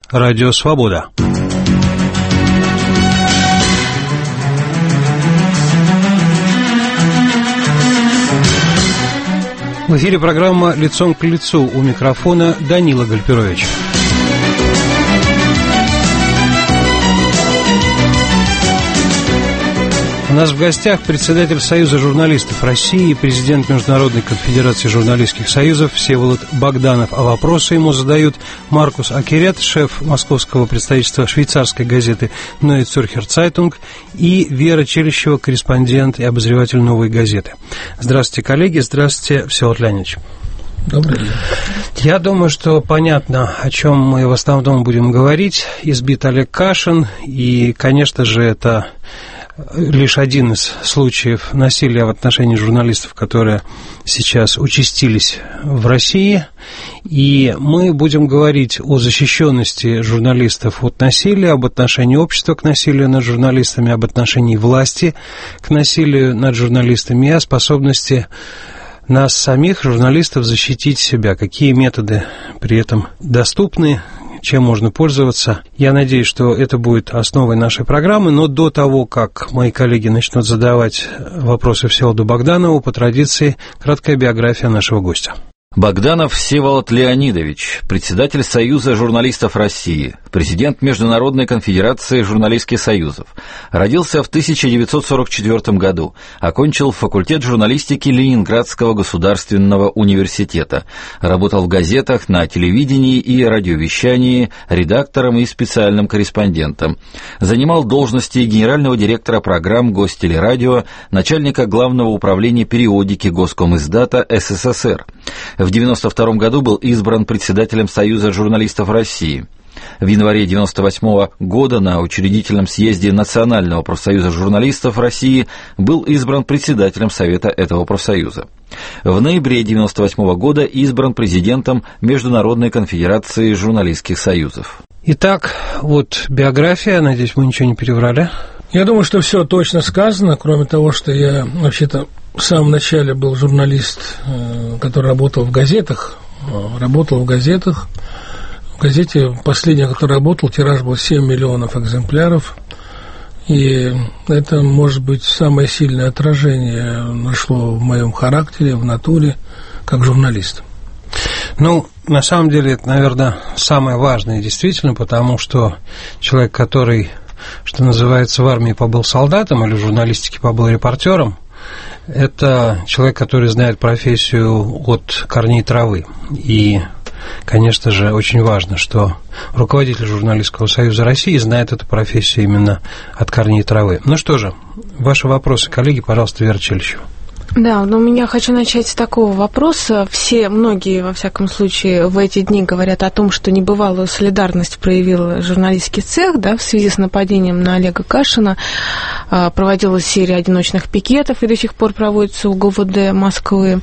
Радио «Свобода». В эфире программа «Лицом к лицу», у микрофона Данила Гальперович. У нас в гостях председатель Союза журналистов России, президент Международной конфедерации журналистских союзов Всеволод Богданов. А вопросы ему задают Маркус Акерет, шеф московского представительства швейцарской газеты Neue Zürcher Zeitung, и Вера Челищева, корреспондент и обозреватель «Новой газеты». Здравствуйте, коллеги. Здравствуйте, Всеволод Леонидович. Добрый день. Я думаю, что понятно, о чем мы в основном будем говорить. Избит Олег Кашин, и, конечно же, это лишь один из случаев насилия в отношении журналистов, которые сейчас участились в России. И мы будем говорить о защищенности журналистов от насилия, об отношении общества к насилию над журналистами, об отношении власти к насилию над журналистами и о способности нас самих, журналистов, защитить себя. Какие методы при этом доступны, чем можно пользоваться. Я надеюсь, что это будет основой нашей программы, но до того, как мои коллеги начнут задавать вопросы Всеволоду Богданову, по традиции, краткая биография нашего гостя. Богданов Всеволод Леонидович, председатель Союза журналистов России, президент Международной конфедерации журналистских союзов. Родился в 1944 году, окончил факультет журналистики Ленинградского государственного университета, работал в газетах, на телевидении и радиовещании, редактором и специальным корреспондентом. Занимал должности генерального директора программ Гостелерадио, начальника главного управления периодики Госкомиздата СССР. В 1992 году был избран председателем Союза журналистов России. В январе 1998 года на учредительном съезде Национального профсоюза журналистов России был избран председателем Совета этого профсоюза. В ноябре 1998 года избран президентом Международной конфедерации журналистских союзов. Итак, вот биография, надеюсь, мы ничего не переврали. Я думаю, что все точно сказано, кроме того, что я вообще-то в самом начале был журналист, который работал в газетах. В газете последняя, которая работал, тираж был 7 миллионов экземпляров. И это, может быть, самое сильное отражение нашло в моем характере, в натуре, как журналист. Ну, на самом деле, это, наверное, самое важное действительно, потому что человек, который, что называется, в армии побыл солдатом или в журналистике побыл репортером, это человек, который знает профессию от корней травы. И, конечно же, очень важно, что руководитель журналистского союза России знает эту профессию именно от корней травы. Ну что же, ваши вопросы, коллеги, пожалуйста, Вера Челищева. Да, но я хочу начать с такого вопроса. Многие, во всяком случае, в эти дни говорят о том, что небывалую солидарность проявил журналистский цех, да, в связи с нападением на Олега Кашина. Проводилась серия одиночных пикетов, и до сих пор проводится у ГУВД Москвы.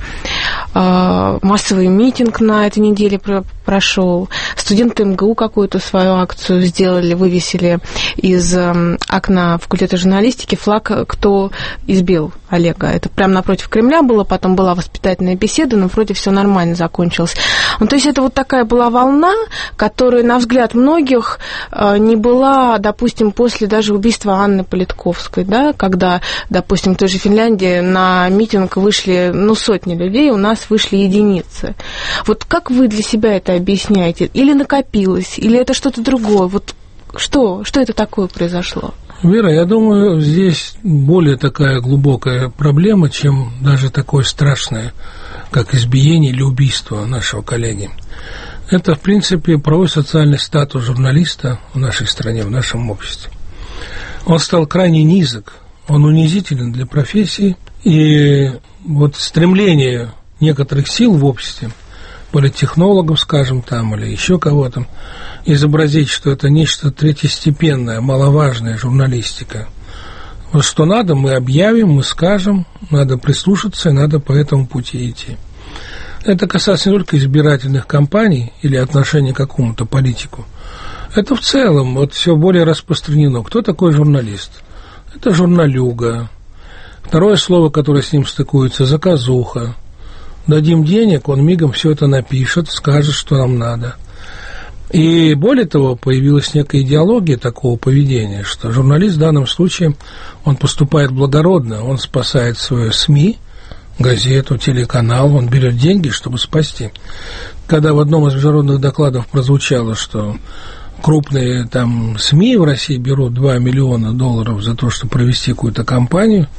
Массовый митинг на этой неделе прошел. Студенты МГУ какую-то свою акцию сделали, вывесили из окна факультета журналистики флаг «Кто избил Олега». Это прямо напротив Кремля было, потом была воспитательная беседа, но вроде все нормально закончилось. Ну, то есть это вот такая была волна, которая, на взгляд многих, не была, допустим, после даже убийства Анны Политковской, да, когда, допустим, в той же Финляндии на митинг вышли, сотни людей, у нас вышли единицы. Вот как вы для себя это объясняете? Или накопилось, или это что-то другое? Вот что это такое произошло? Вера, я думаю, здесь более такая глубокая проблема, чем даже такое страшное, как избиение или убийство нашего коллеги. Это, в принципе, правовой социальный статус журналиста в нашей стране, в нашем обществе. Он стал крайне низок, он унизителен для профессии, и вот стремление некоторых сил в обществе, политтехнологов, скажем, там, или еще кого-то, изобразить, что это нечто третьестепенное, маловажная журналистика. Вот что надо, мы объявим, мы скажем, надо прислушаться, и надо по этому пути идти. Это касается не только избирательных кампаний или отношения к какому-то политику. Это в целом вот все более распространено. Кто такой журналист? Это журналюга. Второе слово, которое с ним стыкуется, заказуха. Дадим денег, он мигом все это напишет, скажет, что нам надо. И более того, появилась некая идеология такого поведения, что журналист в данном случае, он поступает благородно, он спасает свою СМИ, газету, телеканал, он берет деньги, чтобы спасти. Когда в одном из международных докладов прозвучало, что крупные там СМИ в России берут $2 миллиона за то, чтобы провести какую-то кампанию,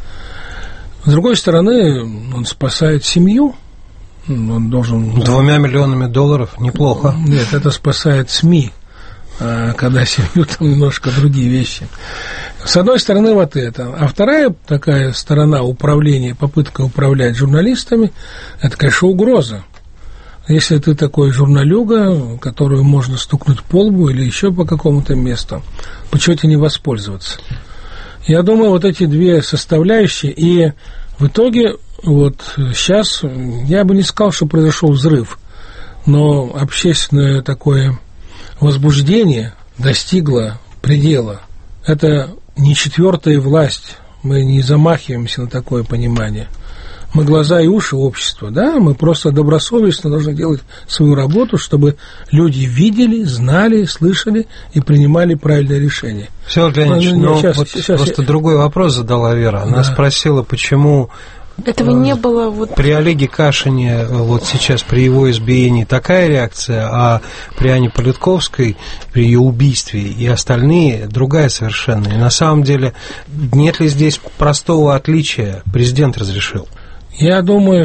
с другой стороны, он спасает семью, он должен... $2 миллионами неплохо. Нет, это спасает СМИ, когда семью там немножко другие вещи. С одной стороны, вот это. А вторая такая сторона управления, попытка управлять журналистами, это, конечно, угроза. Если ты такой журналюга, которую можно стукнуть по лбу или еще по какому-то месту, почему тебе не воспользоваться? Я думаю, вот эти две составляющие, и в итоге вот сейчас, я бы не сказал, что произошел взрыв, но общественное такое возбуждение достигло предела. Это не четвертая власть, мы не замахиваемся на такое понимание. Мы глаза и уши общества, да, мы просто добросовестно должны делать свою работу, чтобы люди видели, знали, слышали и принимали правильные решения. Всеволод Леонидович, просто другой вопрос задала Вера. Она спросила, почему этого не было при Олеге Кашине вот сейчас при его избиении такая реакция, а при Анне Политковской, при ее убийстве и остальные другая совершенно. И на самом деле нет ли здесь простого отличия? Президент разрешил. Я думаю,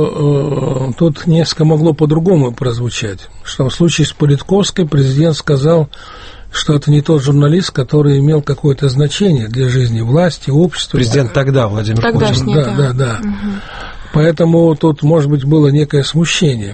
что тут несколько могло по-другому прозвучать, что в случае с Политковской президент сказал, что это не тот журналист, который имел какое-то значение для жизни власти, общества. Президент тогда, Владимир Путин. Да. Угу. Поэтому тут, может быть, было некое смущение,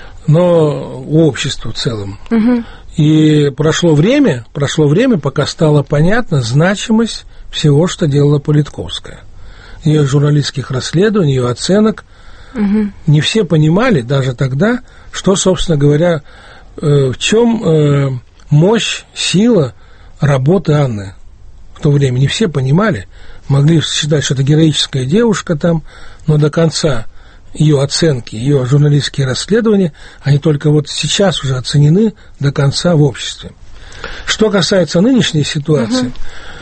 но у общества в целом. Угу. И прошло время, пока стало понятна значимость всего, что делала Политковская. Ее журналистских расследований, ее оценок. Угу. Не все понимали даже тогда, что, собственно говоря, в чем мощь, сила работы Анны в то время. Не все понимали, могли считать, что это героическая девушка там, но до конца ее оценки, ее журналистские расследования, они только вот сейчас уже оценены до конца в обществе. Что касается нынешней ситуации,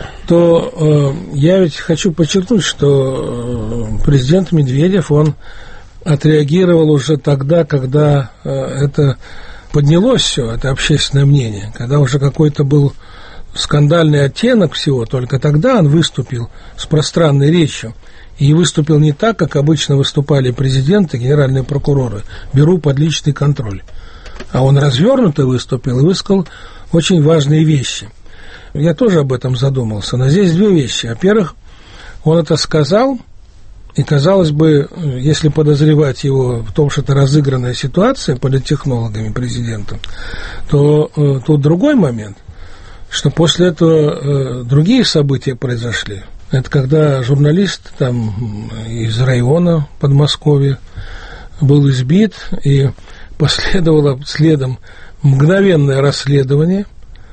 то я ведь хочу подчеркнуть, что президент Медведев, он отреагировал уже тогда, когда это поднялось все, это общественное мнение, когда уже какой-то был скандальный оттенок всего, только тогда он выступил с пространной речью. И выступил не так, как обычно выступали президенты, генеральные прокуроры, беру под личный контроль. А он развернуто выступил и высказал очень важные вещи. Я тоже об этом задумался, но здесь две вещи. Во-первых, он это сказал, и, казалось бы, если подозревать его в том, что это разыгранная ситуация политтехнологами президента, то тут другой момент, что после этого другие события произошли. Это когда журналист там из района Подмосковья был избит, и последовало следом мгновенное расследование,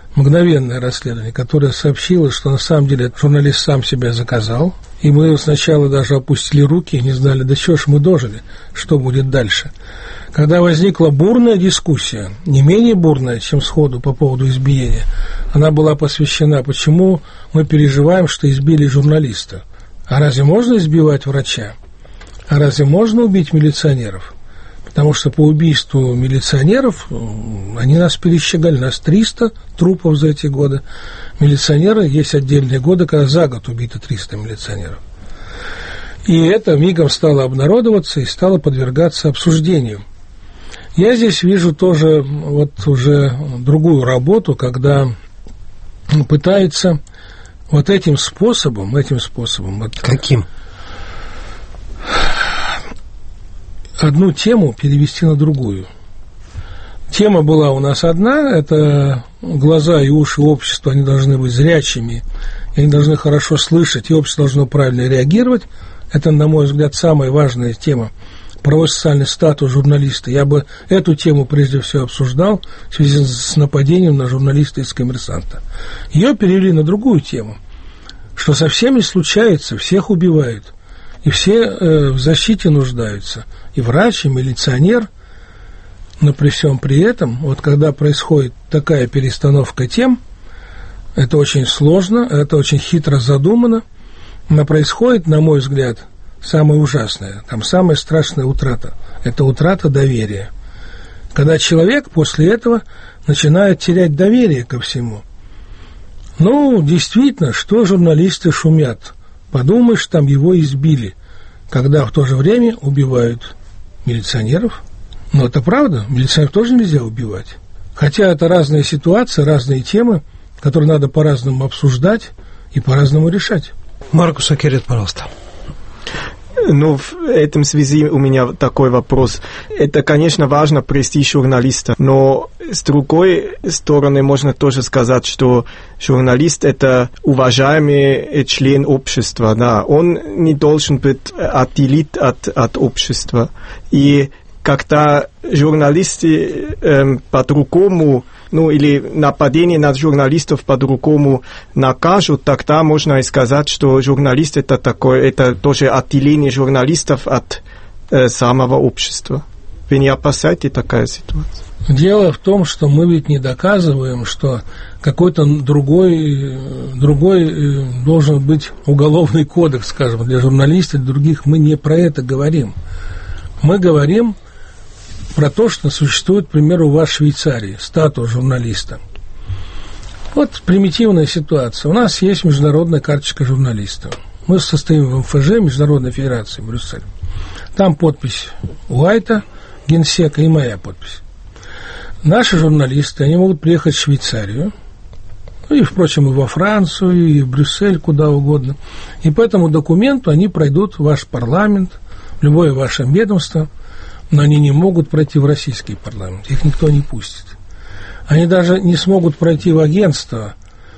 которое сообщило, что на самом деле журналист сам себя заказал. И мы сначала даже опустили руки, не знали, до чего ж мы дожили, что будет дальше. Когда возникла бурная дискуссия, не менее бурная, чем сходу по поводу избиения, она была посвящена, почему мы переживаем, что избили журналиста. А разве можно избивать врача? А разве можно убить милиционеров? Потому что по убийству милиционеров они нас перещеголяли. Нас 300 трупов за эти годы. Милиционеры, есть отдельные годы, когда за год убито 300 милиционеров. И это мигом стало обнародоваться и стало подвергаться обсуждению. Я здесь вижу тоже вот уже другую работу, когда пытается вот этим способом Каким? Одну тему перевести на другую. Тема была у нас одна, это глаза и уши общества, они должны быть зрячими, они должны хорошо слышать, и общество должно правильно реагировать. Это, на мой взгляд, самая важная тема. Правовой социальный статус журналиста. Я бы эту тему прежде всего обсуждал в связи с нападением на журналиста из «Коммерсанта». Ее перевели на другую тему, что со всеми случается, всех убивают, и все в защите нуждаются. И врач, и милиционер. Но при всем при этом, вот когда происходит такая перестановка тем, это очень сложно, это очень хитро задумано, но происходит, на мой взгляд, самое ужасное, там самая страшная утрата – это утрата доверия. Когда человек после этого начинает терять доверие ко всему. Ну, действительно, что журналисты шумят? Подумаешь, там его избили, когда в то же время убивают милиционеров. Но это правда, милиционеров тоже нельзя убивать. Хотя это разные ситуации, разные темы, которые надо по-разному обсуждать и по-разному решать. Маркус Акерет, пожалуйста. Ну, в этом связи у меня такой вопрос. Это, конечно, важно престиж журналиста, но с другой стороны можно тоже сказать, что журналист – это уважаемый член общества, да. Он не должен быть отделит от общества. И когда журналисты по-другому, ну, или нападение на журналистов по-другому накажут, тогда можно и сказать, что журналист это тоже отделение журналистов от самого общества. Вы не опасаетесь такая ситуация? Дело в том, что мы ведь не доказываем, что какой-то другой должен быть уголовный кодекс, скажем, для журналистов, для других. Мы не про это говорим. Мы говорим про то, что существует, к примеру, у вас в Швейцарии статус журналиста. Вот примитивная ситуация. У нас есть международная карточка журналиста. Мы состоим в МФЖ, Международной Федерации, Брюссель. Там подпись Уайта, генсека, и моя подпись. Наши журналисты, они могут приехать в Швейцарию, и, впрочем, и во Францию, и в Брюссель, куда угодно. И по этому документу они пройдут в ваш парламент, в любое ваше ведомство, но они не могут пройти в российский парламент, их никто не пустит. Они даже не смогут пройти в агентство,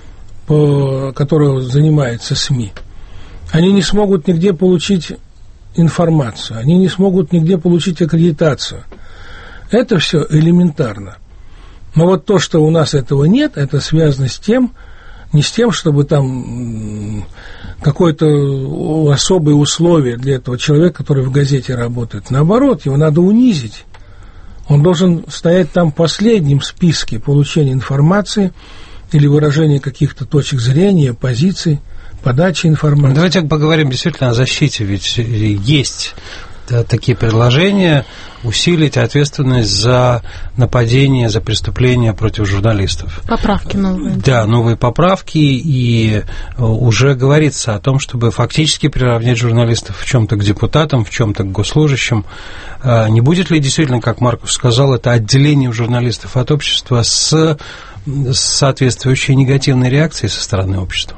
которое занимается СМИ. Они не смогут нигде получить информацию, они не смогут нигде получить аккредитацию. Это все элементарно. Но вот то, что у нас этого нет, это связано с тем, не с тем, чтобы там какое-то особое условие для этого человека, который в газете работает. Наоборот, его надо унизить. Он должен стоять там последним в списке получения информации или выражения каких-то точек зрения, позиций, подачи информации. Давайте поговорим действительно о защите, ведь есть такие предложения усилить ответственность за нападение, за преступления против журналистов. Поправки новые. Да, новые поправки, и уже говорится о том, чтобы фактически приравнять журналистов в чем-то к депутатам, в чем-то к госслужащим. Не будет ли действительно, как Маркус сказал, это отделение журналистов от общества с соответствующей негативной реакцией со стороны общества?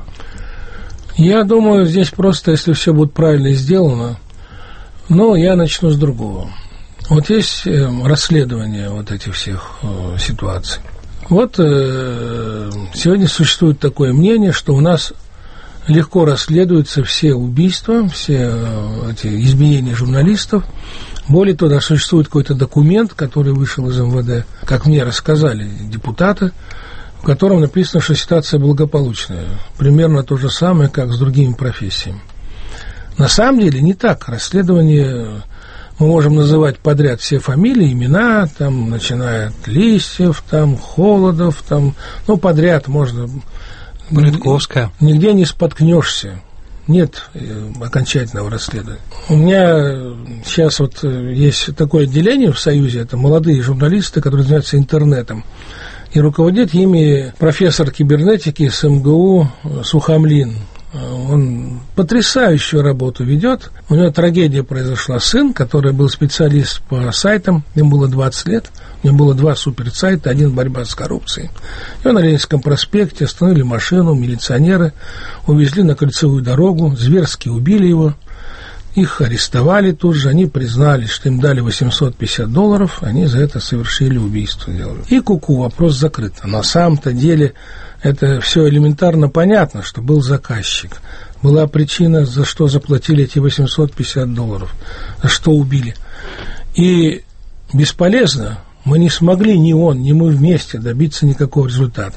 Я думаю, здесь просто, если все будет правильно сделано. Но я начну с другого. Вот есть расследование вот этих всех ситуаций. Вот сегодня существует такое мнение, что у нас легко расследуются все убийства, все эти избиения журналистов. Более того, существует какой-то документ, который вышел из МВД, как мне рассказали депутаты, в котором написано, что ситуация благополучная. Примерно то же самое, как с другими профессиями. На самом деле не так. Расследование мы можем называть подряд все фамилии, имена, там, начиная от Листьев, там, Холодов, там, ну, подряд можно. Бритковская. Нигде не споткнешься. Нет окончательного расследования. У меня сейчас вот есть такое отделение в Союзе, это молодые журналисты, которые занимаются интернетом. И руководит ими профессор кибернетики с МГУ Сухомлин. Он потрясающую работу ведет. У него трагедия произошла. Сын, который был специалист по сайтам, ему было 20 лет, у него было 2 суперсайта, один борьба с коррупцией. Его на Ленинском проспекте остановили машину, милиционеры, увезли на кольцевую дорогу, зверски убили его. Их арестовали тут же, они признали, что им дали $850, они за это совершили убийство. И вопрос закрыт. А на самом-то деле это все элементарно понятно, что был заказчик. Была причина, за что заплатили эти $850, за что убили. И бесполезно, мы не смогли, ни он, ни мы вместе добиться никакого результата.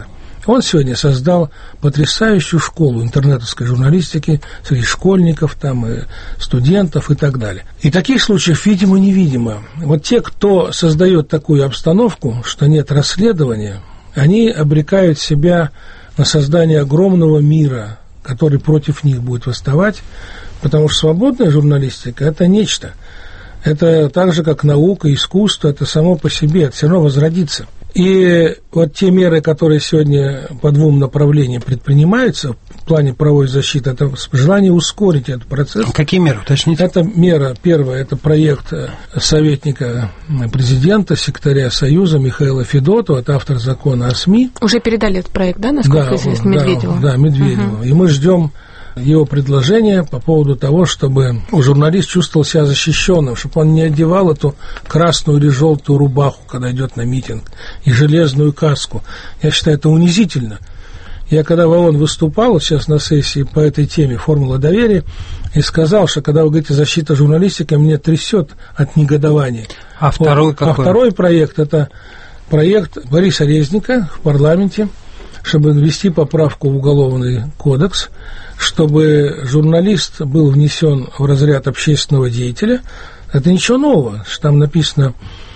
Он сегодня создал потрясающую школу интернетовской журналистики среди школьников, там, и студентов и так далее. И таких случаев, видимо-невидимо. Вот те, кто создает такую обстановку, что нет расследования, они обрекают себя на создание огромного мира, который против них будет восставать, потому что свободная журналистика – это нечто. Это так же, как наука, искусство, это само по себе, это все равно возродится. И вот те меры, которые сегодня по двум направлениям предпринимаются в плане правовой защиты, это желание ускорить этот процесс. Какие меры, уточните? Это мера, первая, это проект советника президента, секретаря Союза Михаила Федотова, это автор закона о СМИ. Уже передали этот проект, да, насколько известно, Медведеву? Да, Медведеву. И мы ждем его предложение по поводу того, чтобы журналист чувствовал себя защищенным, чтобы он не одевал эту красную или желтую рубаху, когда идет на митинг, и железную каску. Я считаю, это унизительно. Я когда в ООН выступал, сейчас на сессии по этой теме «Формула доверия», и сказал, что когда вы говорите «защита журналистики», меня трясет от негодования. А второй какой? А второй проект – это проект Бориса Резника в парламенте, чтобы ввести поправку в Уголовный кодекс, чтобы журналист был внесен в разряд общественного деятеля. Это ничего нового, что там написано,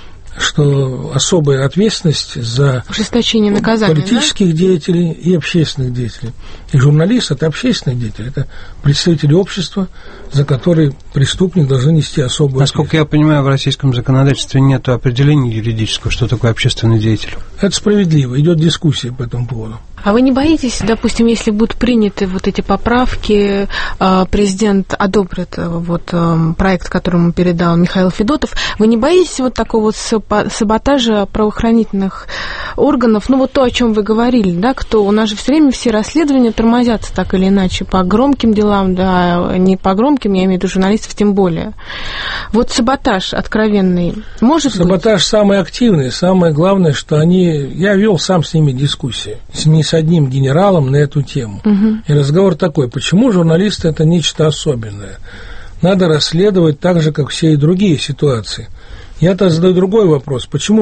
что особая ответственность за ужесточение наказания, политических деятелей и общественных деятелей. И журналист – это общественный деятель, это представители общества, за который преступник должен нести особую ответственность. Насколько я понимаю, в российском законодательстве нет определения юридического, что такое общественный деятель. Это справедливо, идет дискуссия по этому поводу. А вы не боитесь, допустим, если будут приняты вот эти поправки, президент одобрит вот проект, который ему передал Михаил Федотов, вы не боитесь вот такого саботажа правоохранительных органов? Ну, вот то, о чем вы говорили, да, кто у нас же все время все расследования тормозятся так или иначе по громким делам, да, не по громким, я имею в виду журналистов тем более. Вот саботаж откровенный может быть? Саботаж самый активный, самое главное, что я вел сам с ними дискуссии, не с одним генералом на эту тему. И разговор такой, почему журналисты – это нечто особенное? Надо расследовать так же, как все и другие ситуации. Я-то задаю другой вопрос. Почему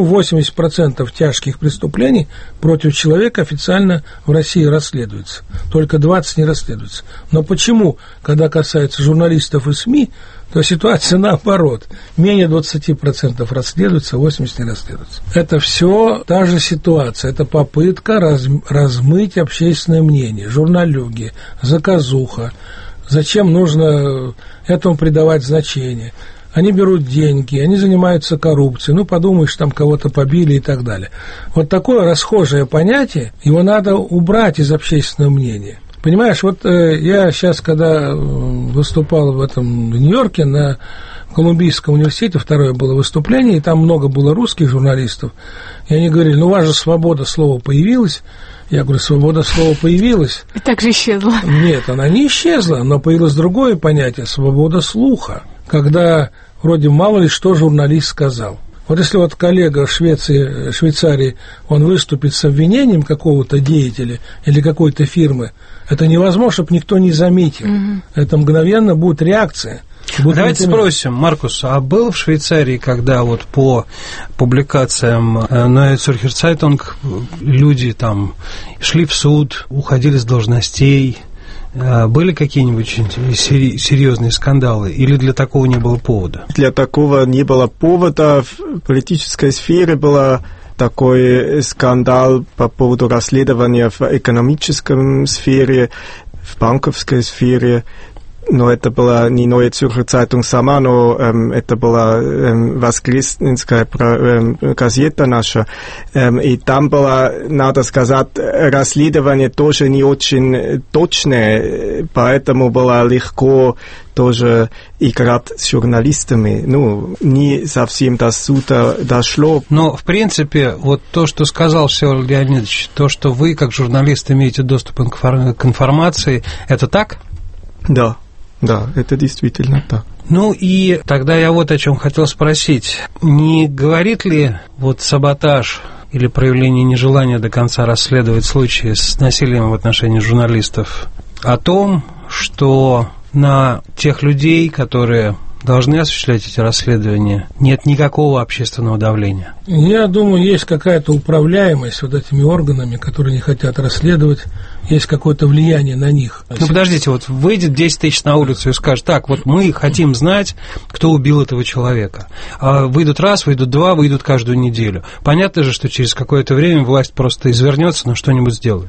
80% тяжких преступлений против человека официально в России расследуется? Только 20% не расследуется. Но почему, когда касается журналистов и СМИ, то ситуация наоборот. Менее 20% расследуется, 80% не расследуется. Это все та же ситуация. Это попытка размыть общественное мнение. Журналюги, заказуха. Зачем нужно этому придавать значение? Они берут деньги, они занимаются коррупцией, подумаешь, там кого-то побили и так далее. Вот такое расхожее понятие, его надо убрать из общественного мнения. Понимаешь, вот я сейчас, когда выступал в Нью-Йорке на Колумбийском университете, второе было выступление, и там много было русских журналистов, и они говорили, у вас же свобода слова появилась. Я говорю, свобода слова появилась. И так же исчезла. Нет, она не исчезла, но появилось другое понятие – свобода слуха, когда вроде мало ли что журналист сказал. Вот если вот коллега в Швейцарии, он выступит с обвинением какого-то деятеля или какой-то фирмы, это невозможно, чтобы никто не заметил. Это мгновенно будет реакция. Давайте спросим, Маркус, а был в Швейцарии, когда вот по публикациям Neue Zürcher Zeitung люди там шли в суд, уходили с должностей, были какие-нибудь серьезные скандалы, или для такого не было повода? Для такого не было повода. В политической сфере был такой скандал по поводу расследования в экономической сфере, в банковской сфере. Но это была не Neue Zürcher Zeitung сама, но это была воскресенская газета наша. И там было, надо сказать, расследование тоже не очень точное, поэтому было легко тоже играть с журналистами. Не совсем до суда дошло. Но, в принципе, вот то, что сказал Всеволод Леонидович, то, что вы, как журналист, имеете доступ к информации, это так? Да, это действительно так. И тогда я вот о чем хотел спросить. Не говорит ли вот саботаж или проявление нежелания до конца расследовать случаи с насилием в отношении журналистов о том, что на тех людей, которые должны осуществлять эти расследования, нет никакого общественного давления? Я думаю, есть какая-то управляемость вот этими органами, которые не хотят расследовать, есть какое-то влияние на них. Ну, подождите, вот выйдет 10 тысяч на улицу и скажет, так, вот мы хотим знать, кто убил этого человека. А выйдут раз, выйдут два, выйдут каждую неделю. Понятно же, что через какое-то время власть просто извернется, но что-нибудь сделает.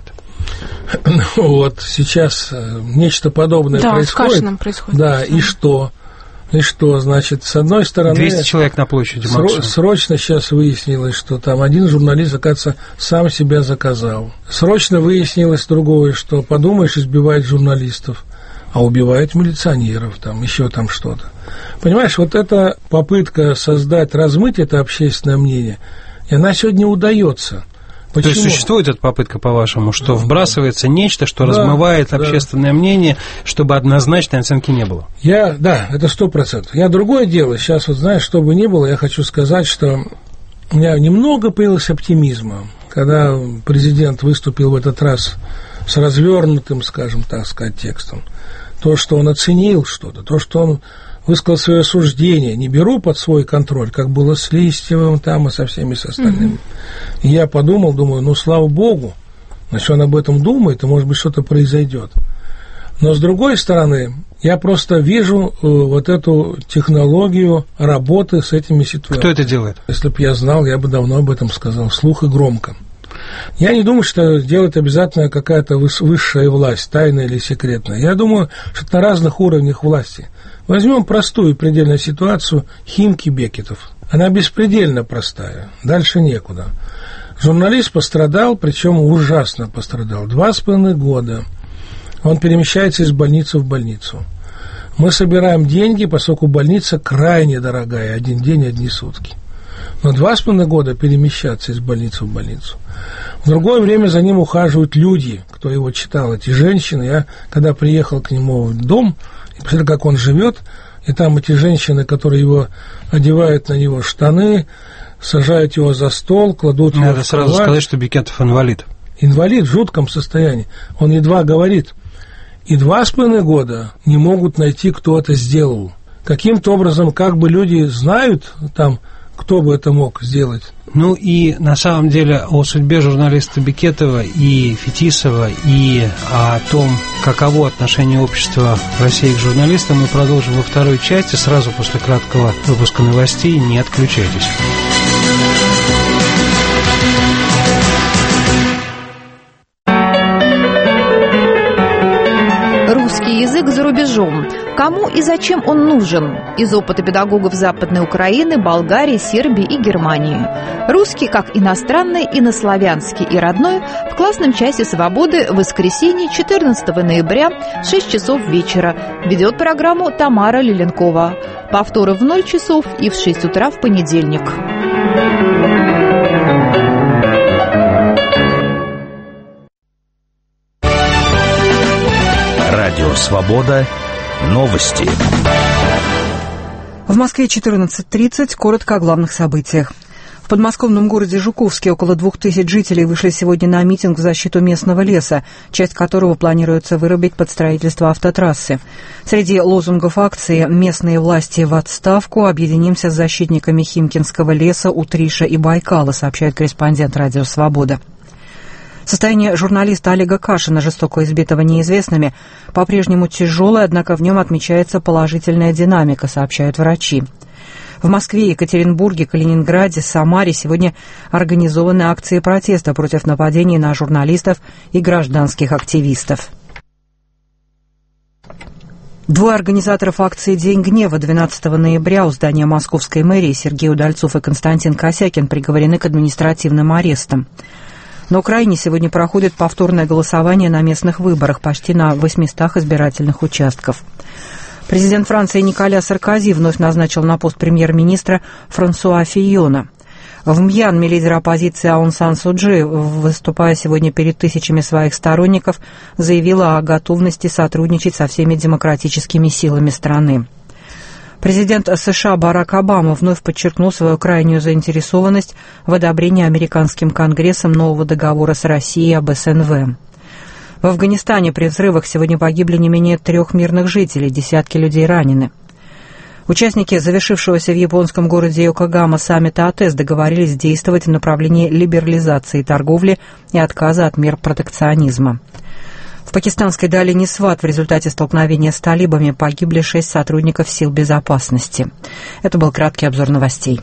Вот сейчас нечто подобное происходит. Да, с Кашиным происходит. Да, и что? И что, значит, с одной стороны... 200 человек на площади максимум. Срочно сейчас выяснилось, что там один журналист, оказывается, сам себя заказал. Срочно выяснилось другое, что, подумаешь, избивает журналистов, а убивают милиционеров, там, еще там что-то. Понимаешь, вот эта попытка размыть это общественное мнение, и она сегодня удается. Почему? То есть существует эта попытка, по-вашему, что вбрасывается нечто, что размывает общественное мнение, чтобы однозначной оценки не было? Да, это 100%. Я другое дело. Сейчас, вот знаешь, что бы ни было, я хочу сказать, что у меня немного появилось оптимизма, когда президент выступил в этот раз с развернутым, скажем так сказать, текстом. То, что он оценил что-то, то, что он высказал свое суждение, не беру под свой контроль, как было с Листьевым там и со всеми остальными. И я думаю, слава богу, значит, он об этом думает, и, может быть, что-то произойдет. Но, с другой стороны, я просто вижу вот эту технологию работы с этими ситуациями. Кто это делает? Если бы я знал, я бы давно об этом сказал, вслух и громко. Я не думаю, что делает обязательно какая-то высшая власть, тайная или секретная. Я думаю, что это на разных уровнях власти. Возьмем простую предельную ситуацию Химки-Бекетов. Она беспредельно простая, дальше некуда. Журналист пострадал, причем ужасно пострадал. 2,5 года он перемещается из больницы в больницу. Мы собираем деньги, поскольку больница крайне дорогая, 1 день, 1 сутки. Но 2,5 года перемещаться из больницы в больницу. В другое время за ним ухаживают люди, кто его читал, эти женщины. Я, когда приехал к нему в дом, и посмотрел, как он живет, и там эти женщины, которые его одевают на него штаны, сажают его за стол, кладут его в кровать. Надо сразу сказать, что Бекетов инвалид. Инвалид в жутком состоянии. Он едва говорит. И 2,5 года не могут найти, кто это сделал. Каким-то образом, как бы люди знают там, кто бы это мог сделать. Ну и на самом деле о судьбе журналиста Бекетова и Фетисова и о том, каково отношение общества в России к журналистам, мы продолжим во второй части, сразу после краткого выпуска новостей. Не отключайтесь. Русский язык за рубежом. Кому и зачем он нужен? Из опыта педагогов Западной Украины, Болгарии, Сербии и Германии. Русский как иностранный, инославянский и родной в классном часе свободы в воскресенье 14 ноября в 6 часов вечера. Ведет программу Тамара Лиленкова. Повторы в 0 часов и в 6 утра в понедельник. Радио «Свобода». Новости. В Москве 14:30. Коротко о главных событиях. В подмосковном городе Жуковске около 2000 жителей вышли сегодня на митинг в защиту местного леса, часть которого планируется вырубить под строительство автотрассы. Среди лозунгов акции «Местные власти в отставку», «Объединимся с защитниками Химкинского леса, Утриша и Байкала», сообщает корреспондент «Радио Свобода». Состояние журналиста Олега Кашина, жестоко избитого неизвестными, по-прежнему тяжелое, однако в нем отмечается положительная динамика, сообщают врачи. В Москве, Екатеринбурге, Калининграде, Самаре сегодня организованы акции протеста против нападений на журналистов и гражданских активистов. Двое организаторов акции «День гнева» 12 ноября у здания Московской мэрии Сергей Удальцов и Константин Косякин приговорены к административным арестам. На Украине сегодня проходит повторное голосование на местных выборах почти на 800 избирательных участков. Президент Франции Николя Саркози вновь назначил на пост премьер-министра Франсуа Фийона. В Мьянме лидер оппозиции Аун Сан Су Чжи, выступая сегодня перед тысячами своих сторонников, заявила о готовности сотрудничать со всеми демократическими силами страны. Президент США Барак Обама вновь подчеркнул свою крайнюю заинтересованность в одобрении американским Конгрессом нового договора с Россией об СНВ. В Афганистане при взрывах сегодня погибли не менее 3 мирных жителей, десятки людей ранены. Участники завершившегося в японском городе Йокогама саммита АТЭС договорились действовать в направлении либерализации торговли и отказа от мер протекционизма. В пакистанской долине Сват в результате столкновения с талибами погибли 6 сотрудников сил безопасности. Это был краткий обзор новостей.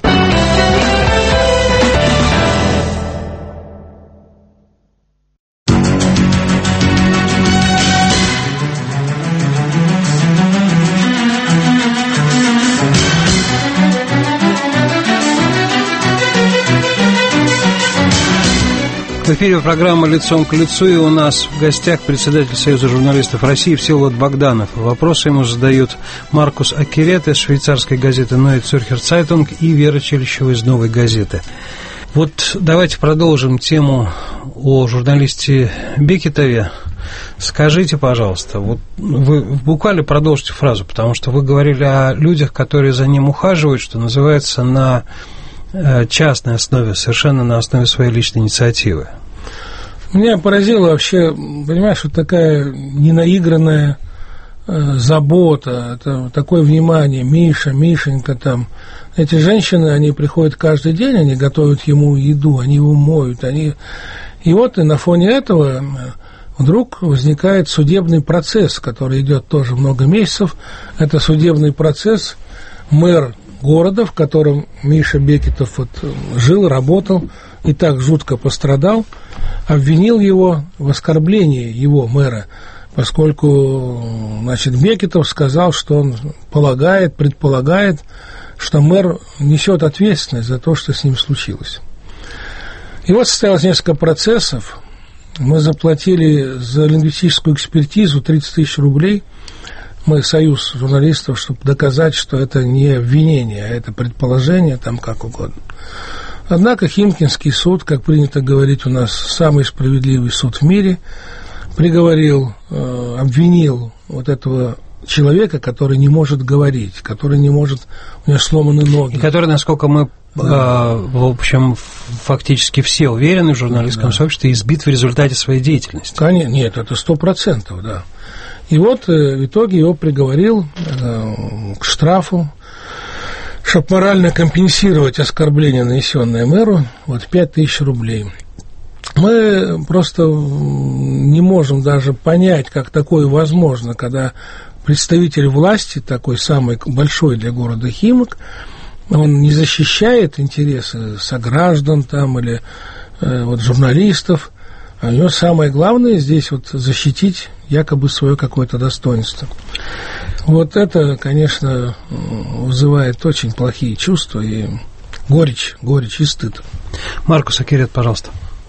В эфире программа «Лицом к лицу», и у нас в гостях председатель Союза журналистов России Всеволод Богданов. Вопросы ему задают Маркус Аккерет из швейцарской газеты «Neue Zürcher Zeitung» и Вера Челищева из «Новой газеты». Вот давайте продолжим тему о журналисте Бекетове. Скажите, пожалуйста, вот вы буквально продолжите фразу, потому что вы говорили о людях, которые за ним ухаживают, что называется, на частной основе, совершенно на основе своей личной инициативы. Меня поразило вообще, понимаешь, вот такая ненаигранная забота, это такое внимание, Мишенька там. Эти женщины, они приходят каждый день, они готовят ему еду, они его моют, И вот и на фоне этого вдруг возникает судебный процесс, который идет тоже много месяцев. Это судебный процесс, мэр города, в котором Миша Бекетов вот жил, работал и так жутко пострадал, обвинил его в оскорблении его мэра, поскольку, значит, Бекетов сказал, что он предполагает, что мэр несет ответственность за то, что с ним случилось. И вот состоялось несколько процессов. Мы заплатили за лингвистическую экспертизу 30 тысяч рублей. Мы союз журналистов, чтобы доказать, что это не обвинение, а это предположение, там как угодно. Однако Химкинский суд, как принято говорить у нас, самый справедливый суд в мире, обвинил вот этого человека, который не может говорить, который не может, у него сломаны ноги. И который, насколько мы, в общем, фактически все уверены в журналистском сообществе, избит в результате своей деятельности. Конечно, нет, это 100%, да. И вот в итоге его приговорил к штрафу, чтобы морально компенсировать оскорбление, нанесенное мэру, вот 5000 рублей. Мы просто не можем даже понять, как такое возможно, когда представитель власти, такой самый большой для города Химок, он не защищает интересы сограждан там или вот, журналистов, а у него самое главное здесь вот защитить якобы свое какое-то достоинство. Вот это, конечно, вызывает очень плохие чувства и горечь и стыд. Маркус Аккерет, пожалуйста.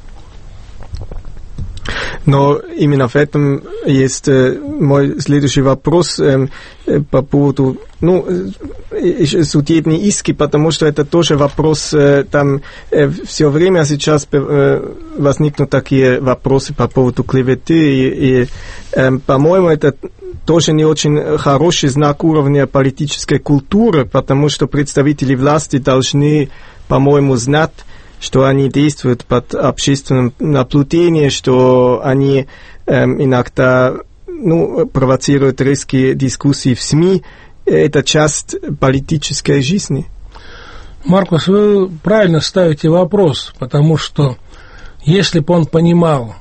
Но именно в этом есть мой следующий вопрос по поводу судебные иски, потому что это тоже вопрос, там все время сейчас возникнут такие вопросы по поводу клеветы, и по-моему, это тоже не очень хороший знак уровня политической культуры, потому что представители власти должны, по-моему, знать, что они действуют под общественным наблюдением, что они иногда провоцируют резкие дискуссии в СМИ. Это часть политической жизни. Маркус, вы правильно ставите вопрос, потому что если бы он понимал,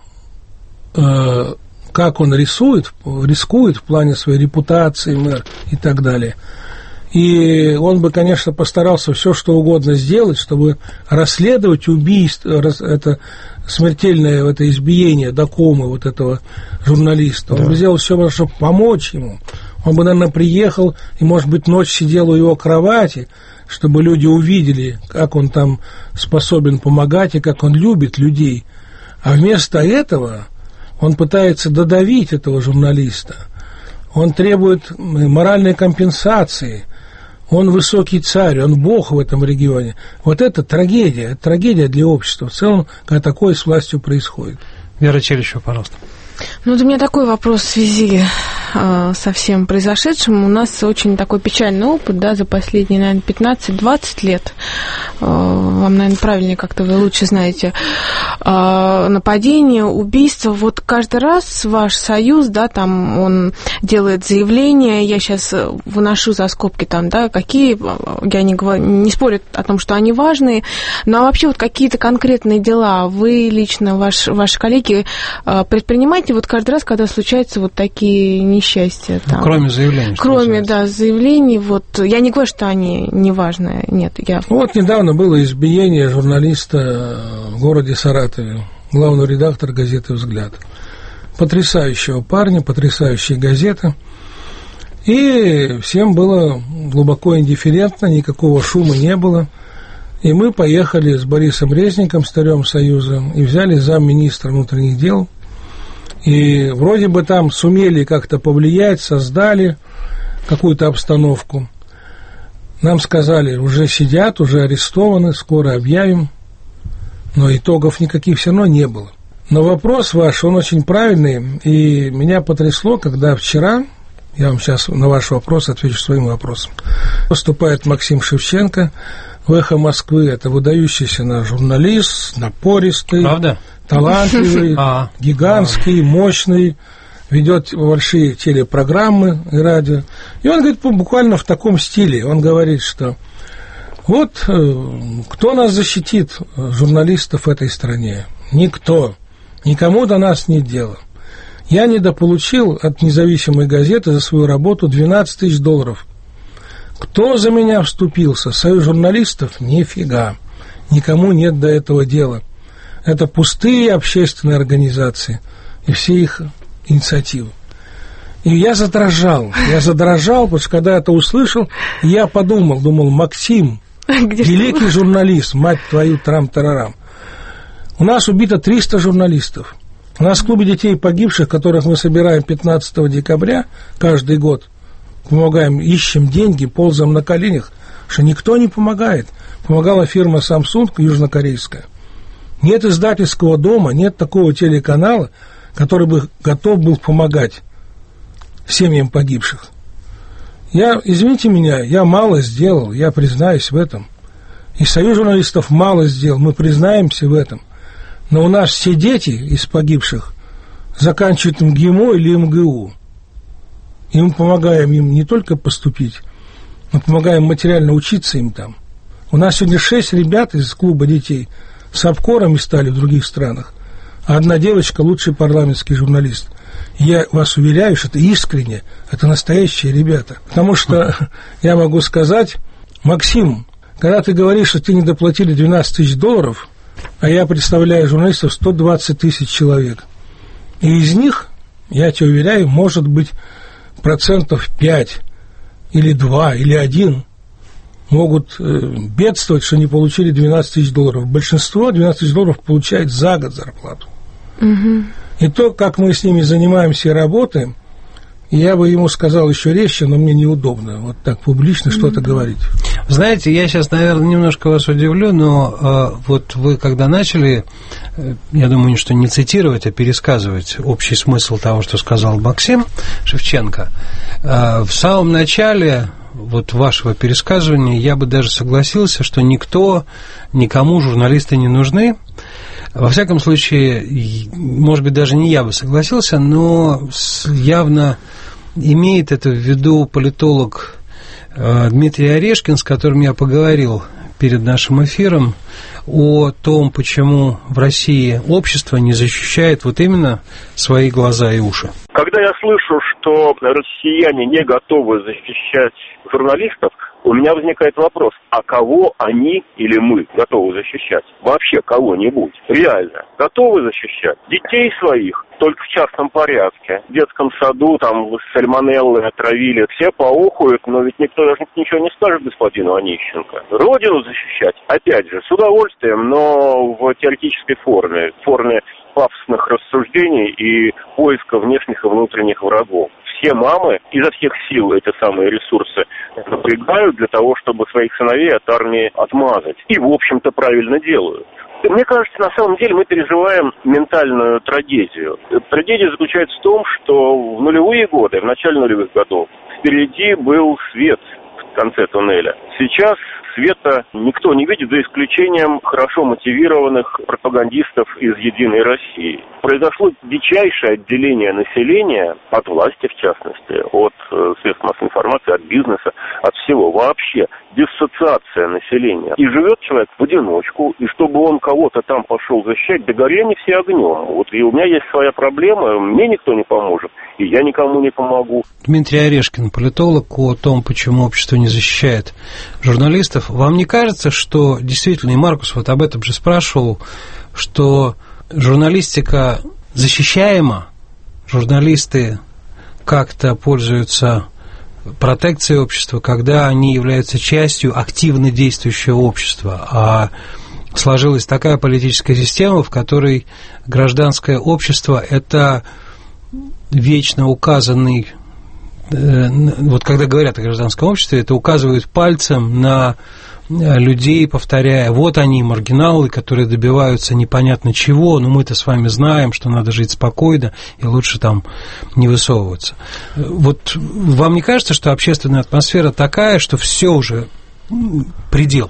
как он рискует в плане своей репутации, мэр и так далее, и он бы, конечно, постарался все, что угодно сделать, чтобы расследовать убийство, это смертельное это избиение до комы вот этого журналиста. Он бы сделал все, чтобы помочь ему. Он бы, наверное, приехал и, может быть, ночь сидел у его кровати, чтобы люди увидели, как он там способен помогать и как он любит людей. А вместо этого он пытается додавить этого журналиста. Он требует моральной компенсации. Он высокий царь, он бог в этом регионе. Вот это трагедия для общества. В целом, когда такое с властью происходит. Вера Челищева, пожалуйста. Ну, вот у меня такой вопрос в связи со всем произошедшим. У нас очень такой печальный опыт, да, за последние, наверное, 15-20 лет. Вам, наверное, правильнее как-то, вы лучше знаете. Нападение, убийство. Вот каждый раз ваш союз, да, там он делает заявления. Я сейчас выношу за скобки там, да, какие, я не спорю о том, что они важные, но вообще вот какие-то конкретные дела вы лично, ваши коллеги предпринимаете вот каждый раз, когда случаются вот такие несчастья? Там. Кроме заявлений. Кроме, да, заявлений. Вот, я не говорю, что они не важные. Нет, я... Вот недавно было избиение журналиста в городе Саратове, главного редактора газеты «Взгляд». Потрясающего парня, потрясающая газета. И всем было глубоко индифферентно, никакого шума не было. И мы поехали с Борисом Резником, старем Союза, и взяли замминистра внутренних дел. И вроде бы там сумели как-то повлиять, создали какую-то обстановку. Нам сказали, уже сидят, уже арестованы, скоро объявим. Но итогов никаких все равно не было. Но вопрос ваш, он очень правильный, и меня потрясло, когда вчера, я вам сейчас на ваш вопрос отвечу своим вопросом, выступает Максим Шевченко в «Эхо Москвы». Это выдающийся наш журналист, напористый, правда? Талантливый, гигантский, мощный, ведет большие телепрограммы и радио. И он говорит буквально в таком стиле, он говорит, что вот кто нас защитит, журналистов в этой стране? Никто. Никому до нас нет дела. Я недополучил от независимой газеты за свою работу $12 000. Кто за меня вступился? Союз журналистов? Нифига. Никому нет до этого дела. Это пустые общественные организации и все их инициативы. И я задрожал, потому что когда это услышал, я думал, Максим, великий журналист, мать твою, трам-тарарам. У нас убито 300 журналистов. У нас в клубе детей погибших, которых мы собираем 15 декабря каждый год, помогаем, ищем деньги, ползаем на коленях, что никто не помогает. Помогала фирма Samsung южнокорейская. Нет издательского дома, нет такого телеканала, который бы готов был помогать семьям погибших. Извините меня, я мало сделал, я признаюсь в этом. И Союз журналистов мало сделал, мы признаемся в этом. Но у нас все дети из погибших заканчивают МГИМО или МГУ. И мы помогаем им не только поступить, но помогаем материально учиться им там. У нас сегодня 6 ребят из клуба детей с обкорами стали в других странах, а одна девочка лучший парламентский журналист. Я вас уверяю, что это искренне, это настоящие ребята. Потому что я могу сказать, Максим, когда ты говоришь, что тебе не доплатили $12 000, а я представляю журналистов 120 000 человек, и из них, я тебе уверяю, может быть 5% или 2 или 1 могут бедствовать, что не получили $12 000. Большинство $12 000 получает за год зарплату. Угу. И то, как мы с ними занимаемся и работаем, я бы ему сказал еще резче, но мне неудобно вот так публично что-то говорить. Знаете, я сейчас, наверное, немножко вас удивлю, но вот вы когда начали, я думаю, что не цитировать, а пересказывать общий смысл того, что сказал Максим Шевченко, в самом начале вот вашего пересказывания я бы даже согласился, что никому журналисты не нужны. Во всяком случае, может быть, даже не я бы согласился, но явно имеет это в виду политолог Дмитрий Орешкин, с которым я поговорил перед нашим эфиром, о том, почему в России общество не защищает вот именно свои глаза и уши. Когда я слышу, что россияне не готовы защищать журналистов, у меня возникает вопрос, а кого они или мы готовы защищать? Вообще кого-нибудь? Реально. Готовы защищать? Детей своих? Только в частном порядке. В детском саду там сальмонеллы отравили. Все поохуют, но ведь никто даже ничего не скажет господину Онищенко. Родину защищать? Опять же, с удовольствием, но в теоретической форме. В форме пафосных рассуждений и поиска внешних и внутренних врагов. Все мамы изо всех сил эти самые ресурсы напрягают для того, чтобы своих сыновей от армии отмазать. И, в общем-то, правильно делают. Мне кажется, на самом деле мы переживаем ментальную трагедию. Трагедия заключается в том, что в нулевые годы, в начале нулевых годов, впереди был свет в конце туннеля. Сейчас света никто не видит, за исключением хорошо мотивированных пропагандистов из «Единой России». Произошло дичайшее отделение населения от власти, в частности, от средств массовой информации, от бизнеса, от всего. Вообще диссоциация населения. И живет человек в одиночку, и чтобы он кого-то там пошел защищать, да гори они все огнем. Вот и у меня есть своя проблема, мне никто не поможет, и я никому не помогу. Дмитрий Орешкин, политолог, о том, почему общество не защищает журналистов. Вам не кажется, что действительно, и Маркус вот об этом же спрашивал, что журналистика защищаема, журналисты как-то пользуются протекцией общества, когда они являются частью активно действующего общества, а сложилась такая политическая система, в которой гражданское общество – это вечно указанный, вот когда говорят о гражданском обществе, это указывают пальцем на людей, повторяя, вот они, маргиналы, которые добиваются непонятно чего, но мы-то с вами знаем, что надо жить спокойно и лучше там не высовываться. Вот вам не кажется, что общественная атмосфера такая, что все уже предел?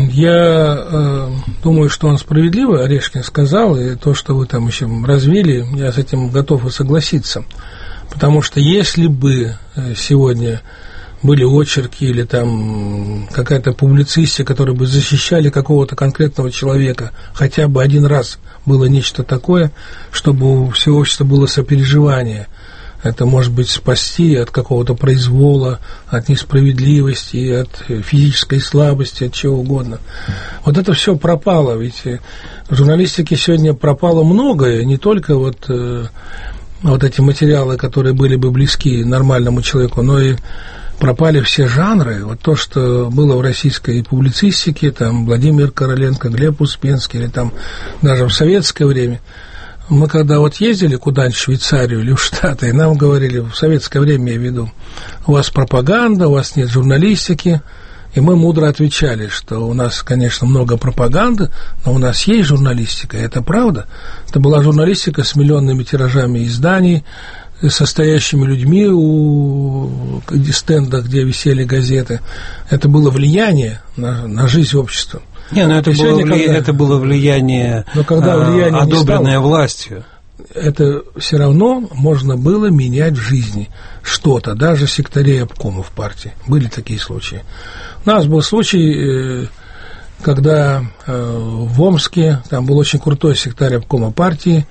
Я думаю, что он справедливо, Орешкин, сказал, и то, что вы там еще развили, я с этим готов и согласиться. Потому что если бы сегодня были очерки или там какая-то публицистика, которые бы защищали какого-то конкретного человека, хотя бы один раз было нечто такое, чтобы у всего общества было сопереживание. Это может быть спасти от какого-то произвола, от несправедливости, от физической слабости, от чего угодно. Вот это все пропало, ведь в журналистике сегодня пропало многое, не только вот эти материалы, которые были бы близки нормальному человеку, но и пропали все жанры. Вот то, что было в российской публицистике, там Владимир Короленко, Глеб Успенский, или там даже в советское время. Мы когда вот ездили куда-нибудь в Швейцарию или в Штаты, и нам говорили, в советское время, я веду, у вас пропаганда, у вас нет журналистики. И мы мудро отвечали, что у нас, конечно, много пропаганды, но у нас есть журналистика, и это правда. Это была журналистика с миллионными тиражами изданий, состоящими людьми у стендах, где висели газеты. Это было влияние на жизнь общества. Не, но это было влияние, одобренное властью. Это все равно можно было менять в жизни что-то, даже секретарей обкомов партии. Были такие случаи. У нас был случай, когда в Омске, там был очень крутой секретарь обкома партии,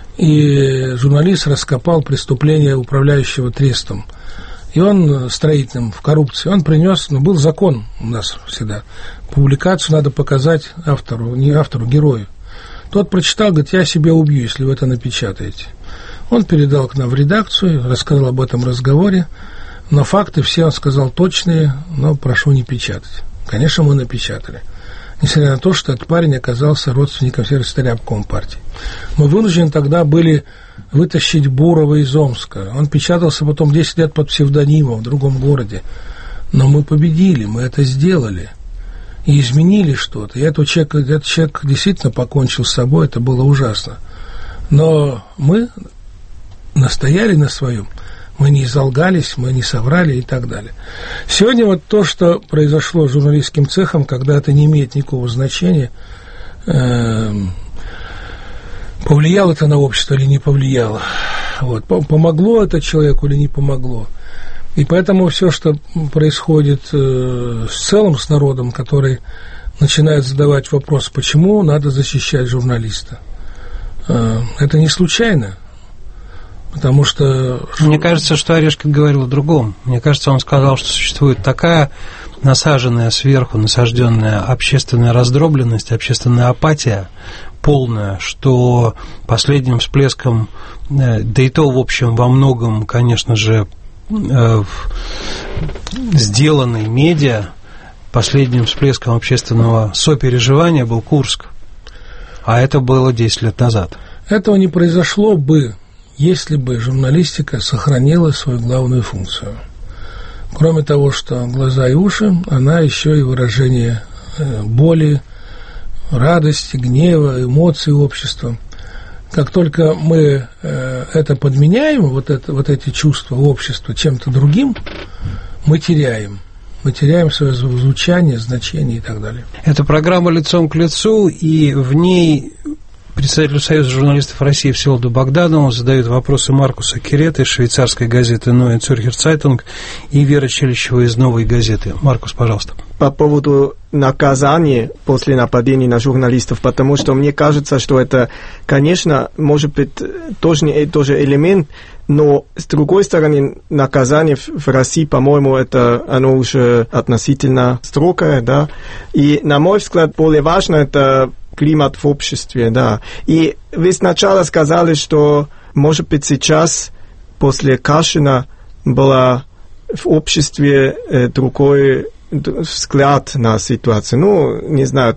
и журналист раскопал преступление управляющего трестом. И он строительным в коррупции, он принес, был закон у нас всегда, публикацию надо показать автору, не автору, герою. Тот прочитал, говорит, я себя убью, если вы это напечатаете. Он передал к нам в редакцию, рассказал об этом разговоре, но факты все, он сказал, точные, но прошу не печатать. Конечно, мы напечатали. Несмотря на то, что этот парень оказался родственником секретаря обкома партии. Мы вынуждены тогда были вытащить Бурова из Омска. Он печатался потом 10 лет под псевдонимом в другом городе. Но мы победили, мы это сделали. И изменили что-то. И этот человек действительно покончил с собой, это было ужасно. Но мы настояли на своем. Мы не изолгались, мы не соврали и так далее. Сегодня вот то, что произошло с журналистским цехом, когда это не имеет никакого значения, повлияло это на общество или не повлияло. Вот. Помогло это человеку или не помогло. И поэтому все, что происходит с целым, с народом, который начинает задавать вопрос, почему надо защищать журналиста, это не случайно. Потому что... Мне кажется, что Орешкин говорил о другом. Мне кажется, он сказал, что существует такая насаженная сверху, насажденная общественная раздробленность, общественная апатия полная, что последним всплеском, да и то, в общем, во многом, конечно же, сделанной медиа, последним всплеском общественного сопереживания был Курск. А это было 10 лет назад. Этого не произошло бы, если бы журналистика сохранила свою главную функцию. Кроме того, что глаза и уши, она еще и выражение боли, радости, гнева, эмоций общества. Как только мы это подменяем, вот эти чувства общества чем-то другим, мы теряем свое звучание, значение и так далее. Это программа «Лицом к лицу», и в ней председателю Союза журналистов России Всеволоду Богданову задают вопросы Маркуса Керета из швейцарской газеты «Neue Zürcher Zeitung» и Вера Челищева из «Новой газеты». Маркус, пожалуйста. По поводу наказания после нападений на журналистов, потому что мне кажется, что это, конечно, может быть тоже элемент, но с другой стороны, наказание в России, по-моему, оно уже относительно строгое, да, и, на мой взгляд, более важно это климат в обществе, да. И вы сначала сказали, что, может быть, сейчас, после Кашина, была в обществе другой взгляд на ситуацию. Ну, не знаю,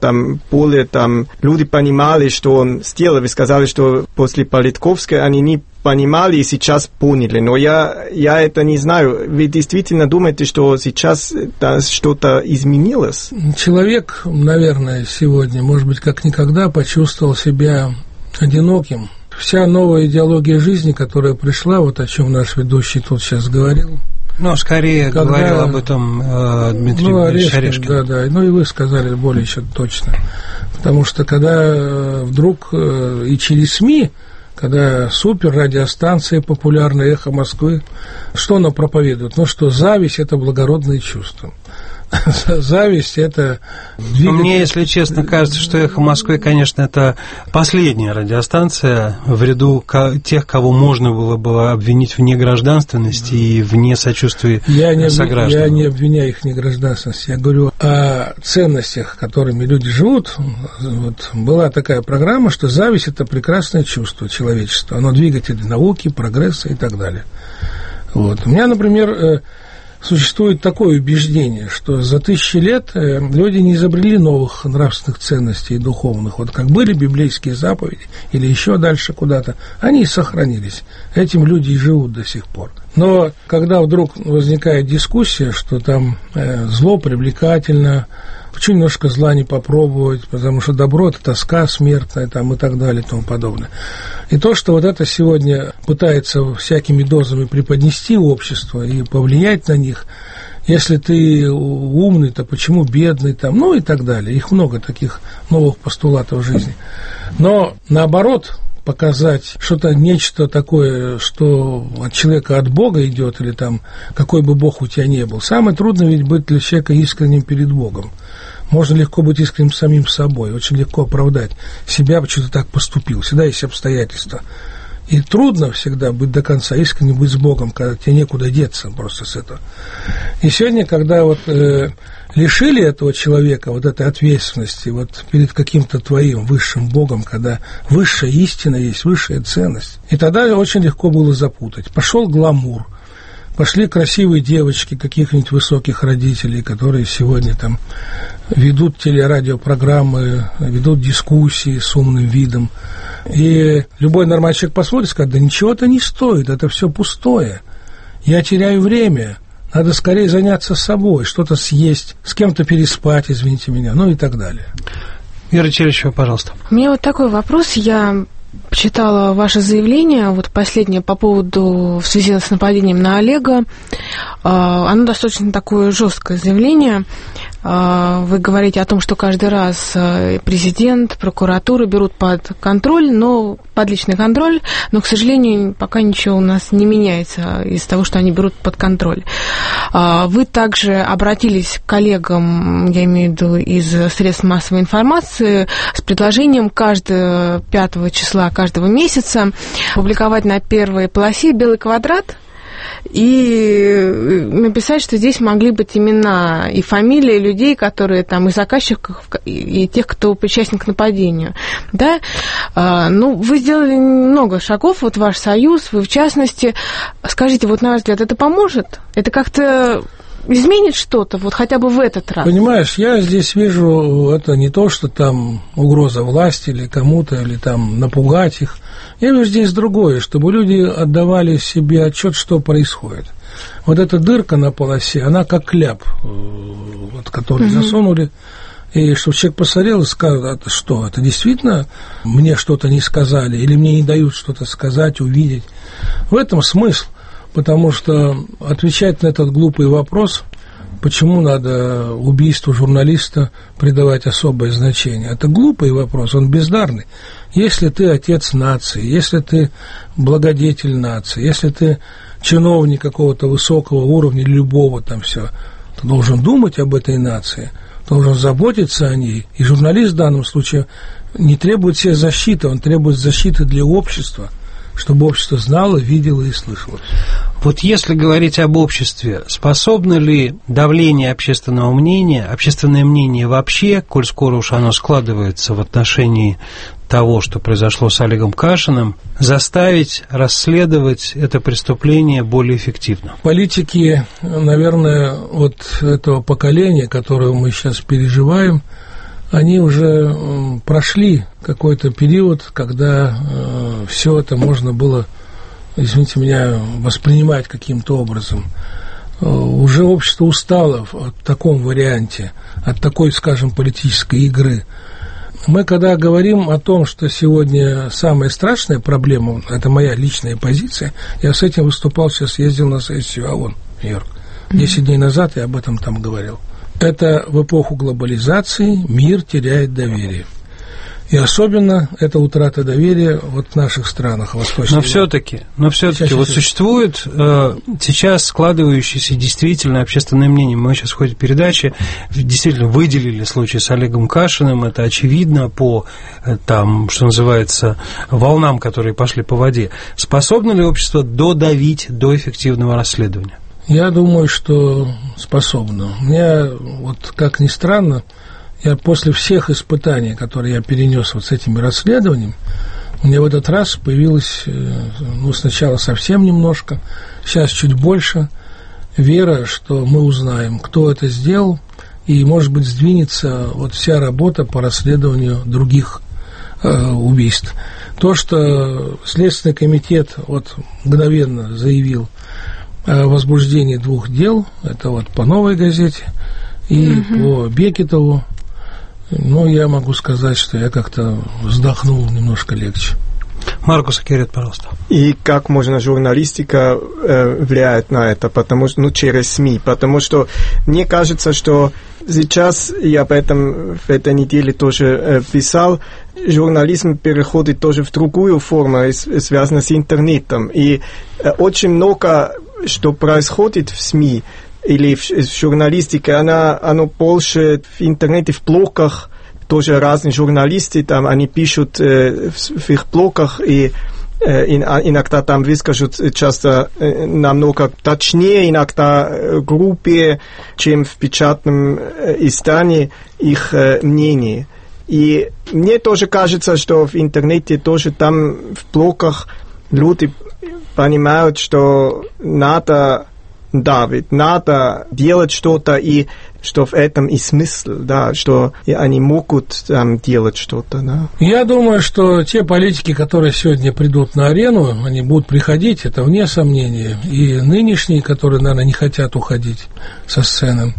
люди понимали, что он сделал. Вы сказали, что после Политковской они не понимали и сейчас поняли. Но я это не знаю. Вы действительно думаете, что сейчас что-то изменилось? Человек, наверное, сегодня, может быть, как никогда почувствовал себя одиноким. Вся новая идеология жизни, которая пришла, вот о чем наш ведущий тут сейчас говорил. Ну, скорее говорил об этом Дмитрий Орешкин. Да. Ну, и вы сказали более еще точно. Потому что когда вдруг и через СМИ, когда суперрадиостанции популярная «Эхо Москвы», что она проповедует? Ну, что зависть – это благородное чувство. Зависть – это... Мне, если честно, кажется, что «Эхо Москвы», конечно, это последняя радиостанция в ряду тех, кого можно было бы обвинить в негражданственности и в несочувствии согражданам. Я не обвиняю их в негражданственности, я говорю о ценностях, которыми люди живут. Вот была такая программа, что зависть – это прекрасное чувство человечества. Оно двигатель науки, прогресса и так далее. Вот. У меня, например... Существует такое убеждение, что за 1000 лет люди не изобрели новых нравственных ценностей и духовных. Вот как были библейские заповеди или еще дальше куда-то, они и сохранились. Этим люди и живут до сих пор. Но когда вдруг возникает дискуссия, что там зло привлекательно, почему немножко зла не попробовать, потому что добро – это тоска смертная там, и так далее и тому подобное. И то, что вот это сегодня пытается всякими дозами преподнести общество и повлиять на них, если ты умный, то почему бедный, там, ну и так далее. Их много таких новых постулатов в жизни. Но наоборот, показать что-то, нечто такое, что от человека, от Бога идет, или там, какой бы Бог у тебя ни был. Самое трудное ведь быть для человека искренним перед Богом. Можно легко быть искренним самим собой, очень легко оправдать себя, почему ты так поступил. Всегда есть обстоятельства. И трудно всегда быть до конца искренним, быть с Богом, когда тебе некуда деться просто с этого. И сегодня, когда вот лишили этого человека вот этой ответственности вот перед каким-то твоим высшим Богом, когда высшая истина есть, высшая ценность, и тогда очень легко было запутать. Пошел гламур. Пошли красивые девочки каких-нибудь высоких родителей, которые сегодня там ведут телерадиопрограммы, ведут дискуссии с умным видом. И любой нормальный человек посмотрит и скажет: да ничего это не стоит, это все пустое. Я теряю время, надо скорее заняться собой, что-то съесть, с кем-то переспать, извините меня, ну и так далее. Вера Челищева, пожалуйста. У меня вот такой вопрос. Я читала ваше заявление, вот последнее по поводу, в связи с нападением на Олега. Оно достаточно такое жесткое заявление. Вы говорите о том, что каждый раз президент, прокуратура берут под контроль, под личный контроль, но, к сожалению, пока ничего у нас не меняется из того, что они берут под контроль. Вы также обратились к коллегам, я имею в виду из средств массовой информации, с предложением 5 числа каждого месяца публиковать на первой полосе белый квадрат и написать, что здесь могли быть имена и фамилии людей, которые там и заказчиков, и тех, кто причастен к нападению. Да? Вы сделали много шагов, вот ваш союз, вы в частности. Скажите, вот на ваш взгляд, это поможет? Это как-то изменит что-то, вот хотя бы в этот раз? Понимаешь, я здесь вижу, это не то, что там угроза власти или кому-то, или там напугать их. Я вижу здесь другое, чтобы люди отдавали себе отчет, что происходит. Вот эта дырка на полосе, она как кляп, который засунули И чтобы человек посмотрел и сказал, это что, это действительно мне что-то не сказали, или мне не дают что-то сказать, увидеть. В этом смысл, потому что отвечать на этот глупый вопрос, почему надо убийству журналиста придавать особое значение, это глупый вопрос, он бездарный. Если ты отец нации, если ты благодетель нации, если ты чиновник какого-то высокого уровня, любого там все, ты должен думать об этой нации, должен заботиться о ней. И журналист в данном случае не требует себе защиты, он требует защиты для общества, чтобы общество знало, видело и слышало. Вот если говорить об обществе, способно ли давление общественного мнения, общественное мнение вообще, коль скоро уж оно складывается в отношении того, что произошло с Олегом Кашиным, заставить расследовать это преступление более эффективно? Политики, наверное, вот этого поколения, которое мы сейчас переживаем, они уже прошли какой-то период, когда все это можно было, извините меня, воспринимать каким-то образом. Уже общество устало в таком варианте, от такой, скажем, политической игры. Мы, когда говорим о том, что сегодня самая страшная проблема, это моя личная позиция, я с этим выступал, сейчас ездил на сессию ООН в Нью-Йорк. 10 дней назад я об этом там говорил. Это в эпоху глобализации мир теряет доверие. И особенно это утрата доверия вот в наших странах Восточной Европы. Но все-таки вот существует сейчас складывающееся действительно общественное мнение. Мы сейчас в ходе передачи действительно выделили случай с Олегом Кашиным. Это очевидно по, там, что называется, волнам, которые пошли по воде. Способно ли общество додавить до эффективного расследования? Я думаю, что способно. У меня, вот как ни странно, я после всех испытаний, которые я перенес вот с этими расследованиями, у меня в этот раз появилось, сначала совсем немножко, сейчас чуть больше, вера, что мы узнаем, кто это сделал, и, может быть, сдвинется вот вся работа по расследованию других убийств. То, что Следственный комитет вот мгновенно заявил о возбуждении 2 дел, это вот по «Новой газете» и по Бекетову, я могу сказать, что я как-то вздохнул немножко легче. Маркус Акерет, пожалуйста. И как можно журналистика влияет на это, потому что, через СМИ, потому что мне кажется, что сейчас, я об этом в этой неделе тоже писал, журнализм переходит тоже в другую форму, связанную с интернетом, и очень много, что происходит в СМИ, или в журналистике, оно больше в интернете, в блогах, тоже разные журналисты, там они пишут в их блогах, и иногда там выскажут часто намного точнее, иногда грубее, чем в печатном издании их мнение. И мне тоже кажется, что в интернете тоже там в блогах люди понимают, что надо давить, надо делать что-то, и что в этом и смысл, да, что они могут делать что-то. Да. Я думаю, что те политики, которые сегодня придут на арену, они будут приходить, это вне сомнения, и нынешние, которые, наверное, не хотят уходить со сцены,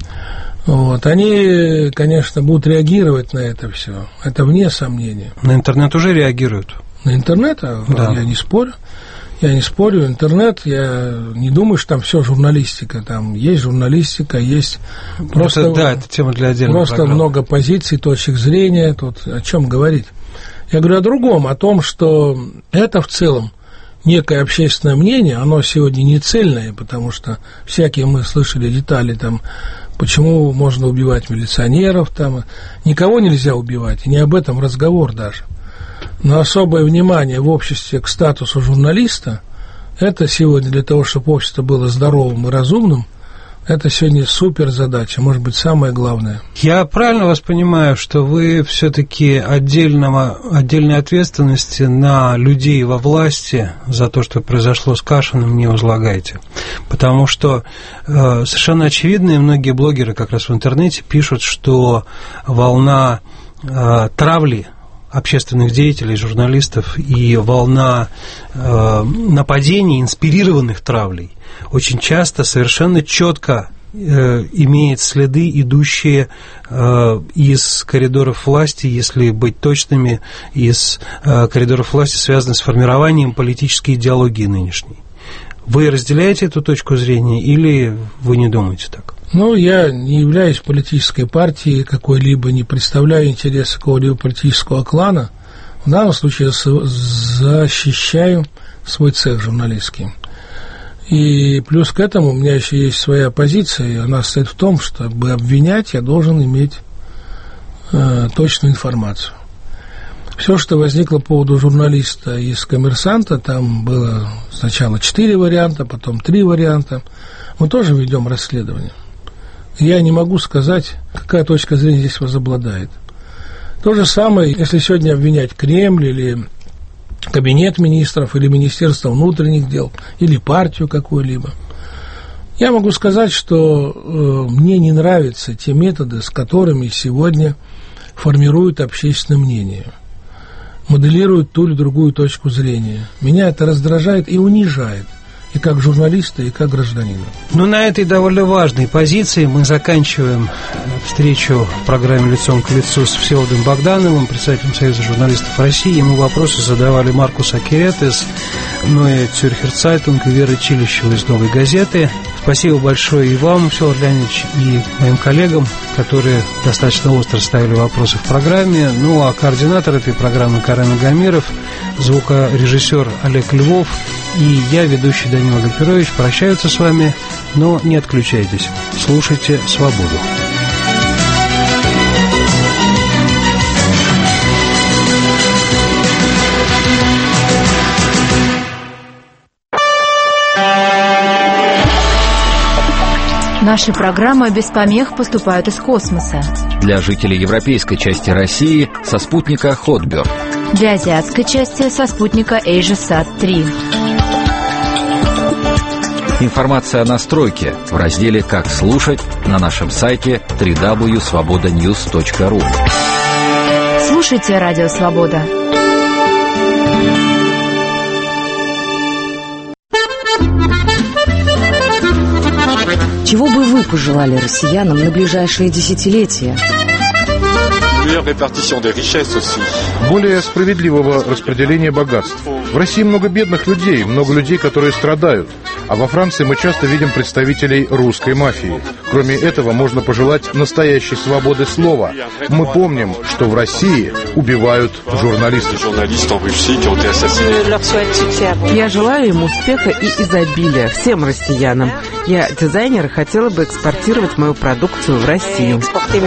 они, конечно, будут реагировать на это все, это вне сомнения. На интернет уже реагируют. На интернет? Да. Я не спорю. Я не спорю, интернет, я не думаю, что там все журналистика. Там есть журналистика, есть просто, это тема для отдельного просто программы. Много позиций, точек зрения. Тут о чем говорить? Я говорю о другом, о том, что это в целом некое общественное мнение, оно сегодня не цельное, потому что всякие мы слышали детали, там, почему можно убивать милиционеров, там, никого нельзя убивать, и не об этом разговор даже. Но особое внимание в обществе к статусу журналиста, это сегодня для того, чтобы общество было здоровым и разумным, это сегодня супер задача, может быть, самое главное. Я правильно вас понимаю, что вы все-таки отдельной ответственности на людей во власти за то, что произошло с Кашиным, не возлагаете? Потому что совершенно очевидно, и многие блогеры как раз в интернете пишут, что волна травли общественных деятелей, журналистов и волна нападений, инспирированных травлей, очень часто совершенно четко имеет следы, идущие из коридоров власти, если быть точными, из коридоров власти, связанные с формированием политической идеологии нынешней. Вы разделяете эту точку зрения или вы не думаете так? Ну, я не являюсь политической партией какой-либо, не представляю интересы какого-либо политического клана. В данном случае защищаю свой цех журналистский. И плюс к этому у меня еще есть своя позиция, и она состоит в том, чтобы обвинять, я должен иметь точную информацию. Все, что возникло по поводу журналиста из «Коммерсанта», там было сначала 4 варианта, потом 3 варианта. Мы тоже ведем расследование. Я не могу сказать, какая точка зрения здесь возобладает. То же самое, если сегодня обвинять Кремль или Кабинет министров, или Министерство внутренних дел, или партию какую-либо. Я могу сказать, что мне не нравятся те методы, с которыми сегодня формируют общественное мнение, моделируют ту или другую точку зрения. Меня это раздражает и унижает, и как журналиста, и как гражданина. Ну, на этой довольно важной позиции мы заканчиваем встречу в программе «Лицом к лицу» с Всеволодом Богдановым, председателем Союза журналистов России. Ему вопросы задавали Маркус Акерет из Neue Zürcher Zeitung и Вера Чилищева из «Новой газеты». Спасибо большое и вам, Всеволод Леонидович, и моим коллегам, которые достаточно остро ставили вопросы в программе. Ну, а координатор этой программы Карен Агамиров, звукорежиссер Олег Львов и я, ведущий Данил Гальперович, прощаются с вами, но не отключайтесь. Слушайте «Свободу». Наши программы без помех поступают из космоса. Для жителей европейской части России со спутника Hotbird. Для азиатской части со спутника AsiaSat-3. Информация о настройке в разделе «Как слушать» на нашем сайте www.svobodanews.ru. Слушайте «Радио Свобода». Чего бы вы пожелали россиянам на ближайшие десятилетия? Более справедливого распределения богатств. В России много бедных людей, много людей, которые страдают. А во Франции мы часто видим представителей русской мафии. Кроме этого, можно пожелать настоящей свободы слова. Мы помним, что в России убивают журналистов. Я желаю им успеха и изобилия всем россиянам. Я, дизайнер, хотела бы экспортировать мою продукцию в Россию.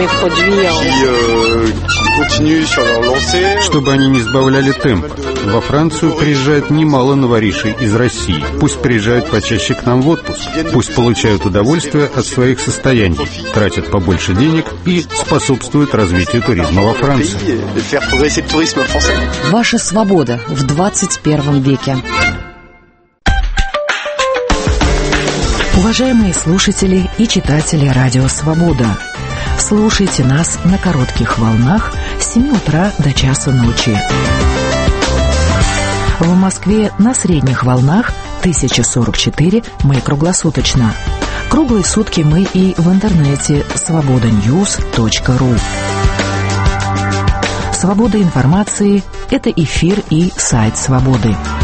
Чтобы они не сбавляли темп. Во Францию приезжает немало новоришей из России. Пусть приезжают почаще к нам в отпуск. Пусть получают удовольствие от своих состояний, тратят побольше денег и способствуют развитию туризма во Франции. Ваша свобода в 21 веке. Уважаемые слушатели и читатели «Радио Свобода», слушайте нас на коротких волнах с 7 утра до часу ночи. В Москве на средних волнах 1044 мы круглосуточно. Круглые сутки мы и в интернете svobodanews.ru. Свобода информации – это эфир и сайт «Свободы».